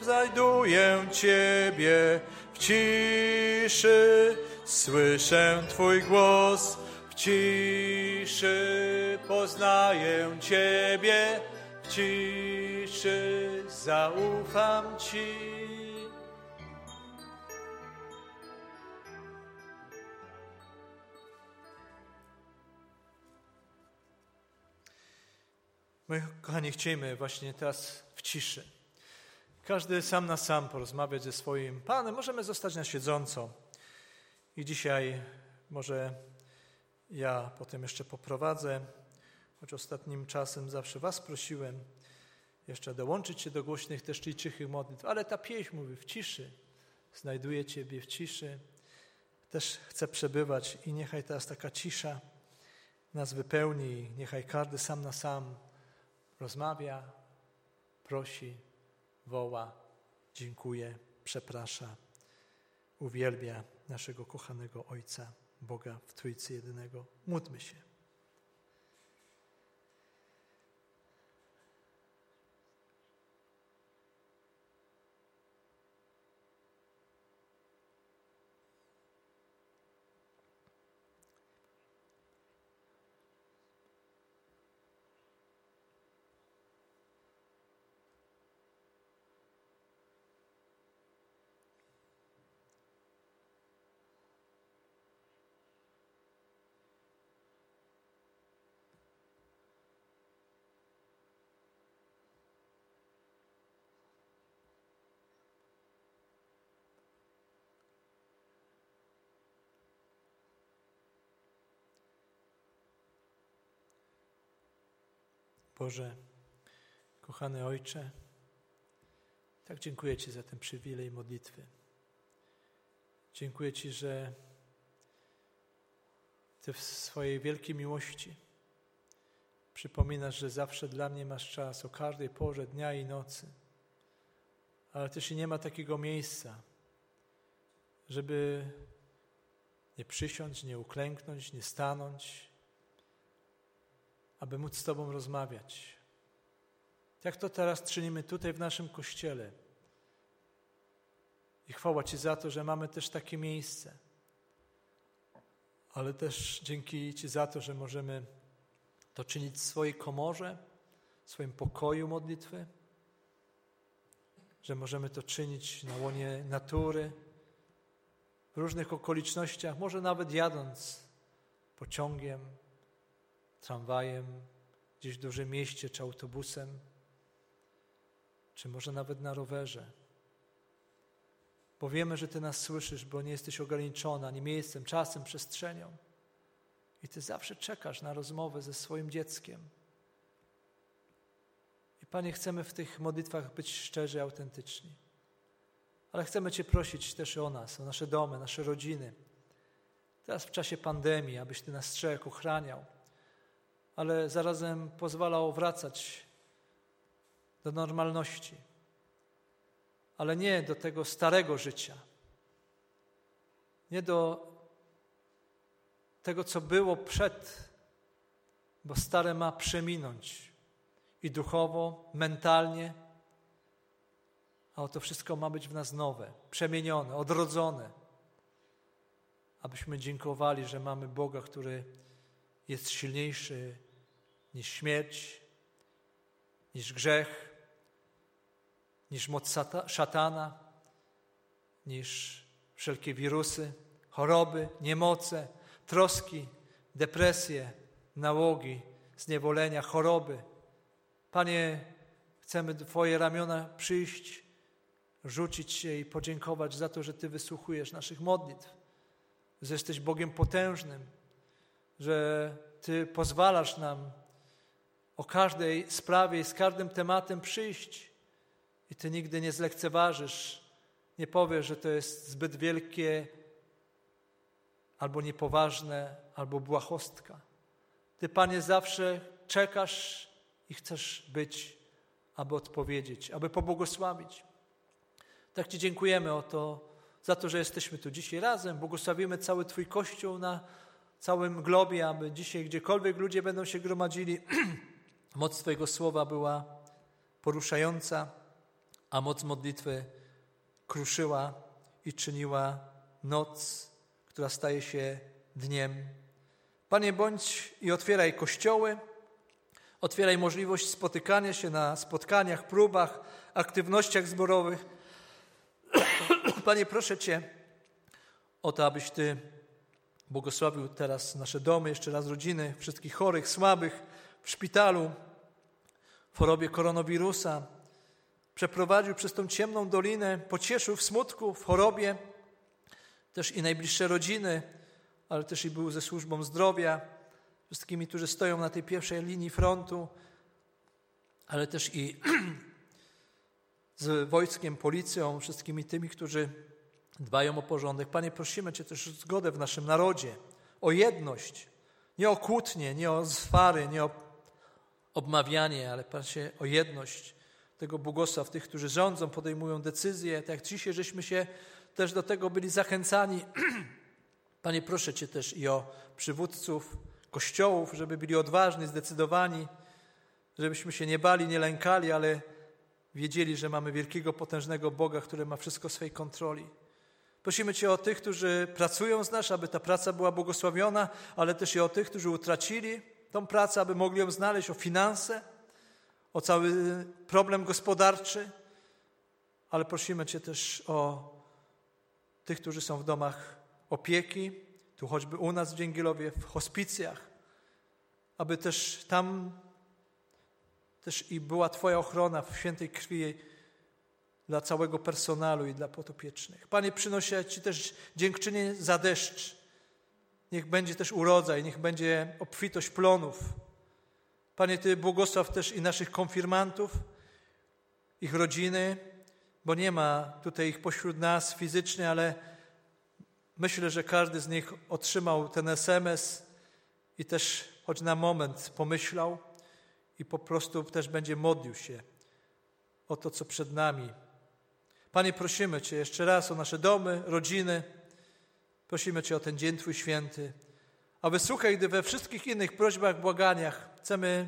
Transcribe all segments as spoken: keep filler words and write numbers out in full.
znajduję Ciebie w ciszy, słyszę Twój głos, w ciszy poznaję Ciebie, w ciszy zaufam Ci. My, kochani, chcemy właśnie teraz w ciszy. Każdy sam na sam porozmawiać ze swoim Panem. Możemy zostać na siedząco. I dzisiaj może ja potem jeszcze poprowadzę, choć ostatnim czasem zawsze was prosiłem jeszcze dołączyć się do głośnych też i cichych modlitw. Ale ta pieśń mówi w ciszy. Znajduję Ciebie w ciszy. Też chcę przebywać i niechaj teraz taka cisza nas wypełni. Niechaj każdy sam na sam rozmawia, prosi, woła, dziękuję, przeprasza, uwielbia naszego kochanego Ojca, Boga w Trójcy Jedynego. Módlmy się. Boże, kochany Ojcze, tak dziękuję Ci za ten przywilej modlitwy. Dziękuję Ci, że Ty w swojej wielkiej miłości przypominasz, że zawsze dla mnie masz czas, o każdej porze dnia i nocy. Ale też i nie ma takiego miejsca, żeby nie przysiąść, nie uklęknąć, nie stanąć, aby móc z Tobą rozmawiać. Jak to teraz czynimy tutaj w naszym Kościele. I chwała Ci za to, że mamy też takie miejsce. Ale też dzięki Ci za to, że możemy to czynić w swojej komorze, w swoim pokoju modlitwy, że możemy to czynić na łonie natury, w różnych okolicznościach, może nawet jadąc pociągiem, tramwajem, gdzieś w dużym mieście, czy autobusem, czy może nawet na rowerze. Bo wiemy, że Ty nas słyszysz, bo nie jesteś ograniczona ani miejscem, czasem, przestrzenią. I Ty zawsze czekasz na rozmowę ze swoim dzieckiem. I Panie, chcemy w tych modlitwach być szczerzy, autentyczni. Ale chcemy Cię prosić też o nas, o nasze domy, nasze rodziny. Teraz w czasie pandemii, abyś Ty nas strzegł, ochraniał, ale zarazem pozwalał wracać do normalności, ale nie do tego starego życia, nie do tego, co było przed, bo stare ma przeminąć i duchowo, mentalnie, a to wszystko ma być w nas nowe, przemienione, odrodzone, abyśmy dziękowali, że mamy Boga, który jest silniejszy niż śmierć, niż grzech, niż moc szatana, niż wszelkie wirusy, choroby, niemoce, troski, depresje, nałogi, zniewolenia, choroby. Panie, chcemy do Twoje ramiona przyjść, rzucić się i podziękować za to, że Ty wysłuchujesz naszych modlitw, że jesteś Bogiem potężnym, że Ty pozwalasz nam o każdej sprawie i z każdym tematem przyjść i Ty nigdy nie zlekceważysz, nie powiesz, że to jest zbyt wielkie albo niepoważne, albo błahostka. Ty, Panie, zawsze czekasz i chcesz być, aby odpowiedzieć, aby pobłogosławić. Tak Ci dziękujemy o to, za to, że jesteśmy tu dzisiaj razem. Błogosławimy cały Twój Kościół na całym globie, aby dzisiaj gdziekolwiek ludzie będą się gromadzili, moc Twojego słowa była poruszająca, a moc modlitwy kruszyła i czyniła noc, która staje się dniem. Panie, bądź i otwieraj kościoły, otwieraj możliwość spotykania się na spotkaniach, próbach, aktywnościach zborowych. Panie, proszę Cię o to, abyś Ty błogosławił teraz nasze domy, jeszcze raz rodziny, wszystkich chorych, słabych w szpitalu, w chorobie koronawirusa. Przeprowadził przez tą ciemną dolinę, pocieszył w smutku, w chorobie, też i najbliższe rodziny, ale też i był ze służbą zdrowia, wszystkimi, którzy stoją na tej pierwszej linii frontu, ale też i z wojskiem, policją, wszystkimi tymi, którzy dbają o porządek. Panie, prosimy Cię też o zgodę w naszym narodzie, o jedność, nie o kłótnie, nie o swary, nie o obmawianie, ale Panie, o jedność tego błogosław tych, którzy rządzą, podejmują decyzje, tak jak dzisiaj żeśmy się też do tego byli zachęcani. Panie, proszę Cię też i o przywódców kościołów, żeby byli odważni, zdecydowani, żebyśmy się nie bali, nie lękali, ale wiedzieli, że mamy wielkiego, potężnego Boga, który ma wszystko w swej kontroli. Prosimy Cię o tych, którzy pracują z nas, aby ta praca była błogosławiona, ale też i o tych, którzy utracili tą pracę, aby mogli ją znaleźć, o finanse, o cały problem gospodarczy, ale prosimy Cię też o tych, którzy są w domach opieki, tu choćby u nas w Dzięgielowie, w hospicjach, aby też tam też i była Twoja ochrona w świętej krwi dla całego personelu i dla podopiecznych. Panie, przynoszę Ci też dziękczynienie za deszcz. Niech będzie też urodzaj, niech będzie obfitość plonów. Panie, Ty błogosław też i naszych konfirmantów, ich rodziny, bo nie ma tutaj ich pośród nas fizycznie, ale myślę, że każdy z nich otrzymał ten es em es i też choć na moment pomyślał i po prostu też będzie modlił się o to, co przed nami. Panie, prosimy Cię jeszcze raz o nasze domy, rodziny. Prosimy Cię o ten dzień Twój święty. A wysłuchaj, gdy we wszystkich innych prośbach, błaganiach chcemy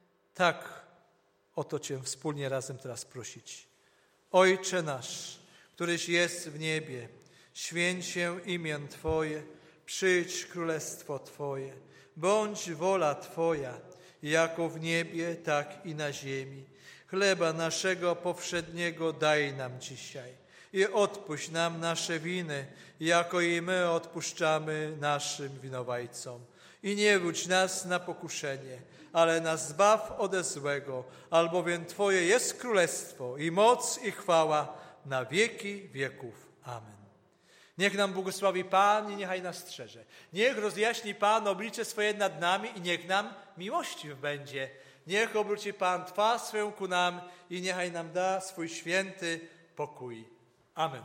tak o to Cię wspólnie razem teraz prosić. Ojcze nasz, któryś jest w niebie, święć się imię Twoje, przyjdź królestwo Twoje, bądź wola Twoja, jako w niebie, tak i na ziemi. Chleba naszego powszedniego daj nam dzisiaj i odpuść nam nasze winy, jako i my odpuszczamy naszym winowajcom. I nie wódź nas na pokuszenie, ale nas zbaw ode złego, albowiem Twoje jest królestwo i moc i chwała na wieki wieków. Amen. Niech nam błogosławi Pan i niechaj nas strzeże. Niech rozjaśni Pan oblicze swoje nad nami i niech nam miłościw będzie. Niech obróci Pan twarz swoją ku nam i niechaj nam da swój święty pokój. Amen.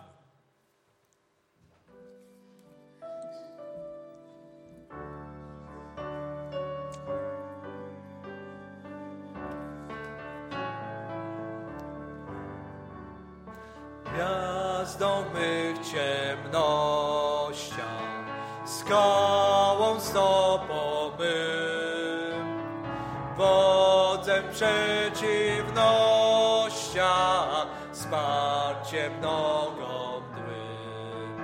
Gwiazdą mych ciemnościach, skałą stopą mym, wodzem przeciwnościach, wsparciem nogą mdłym.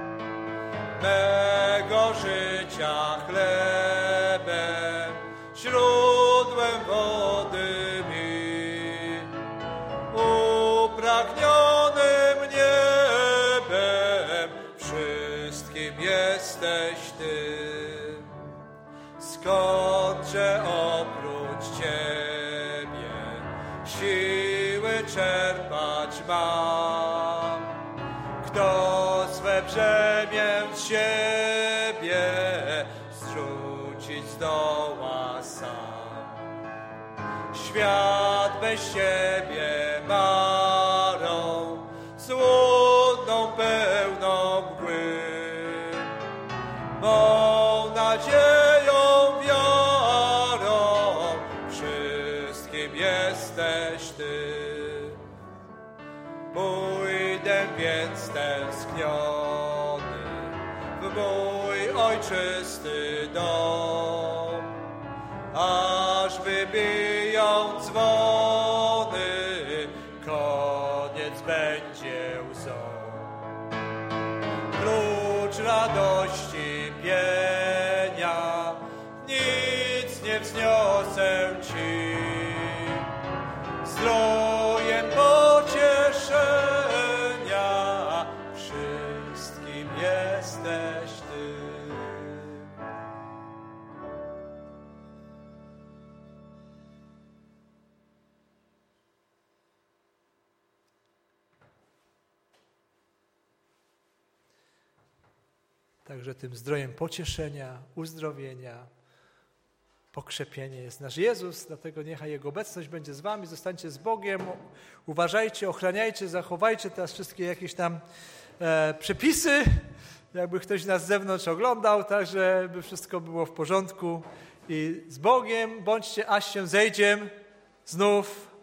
Mego życia chlebem, źródłem wody mi, upragnionym niebem, wszystkim jesteś Ty. Skądże oprócz Ciebie siły czerpać mam? Kto swe brzemię z siebie zrzucić zdoła sam? Świat bez Ciebie marą, złudną pełną mgły. Mą nadzieją, wiarą, wszystkim jesteś Ty. Pójdę więc tęskniony w mój ojczysty dom, aż wybiją dzwony, koniec będzie. Tysiąc niosę Ci, zdrojem pocieszenia, wszystkim jesteś Ty. Także tym zdrojem pocieszenia, uzdrowienia, pokrzepienie jest nasz Jezus, dlatego niechaj Jego obecność będzie z wami, zostańcie z Bogiem, uważajcie, ochraniajcie, zachowajcie teraz wszystkie jakieś tam e, przepisy, jakby ktoś nas z zewnątrz oglądał, tak, żeby wszystko było w porządku i z Bogiem, bądźcie, aż się zejdziem znów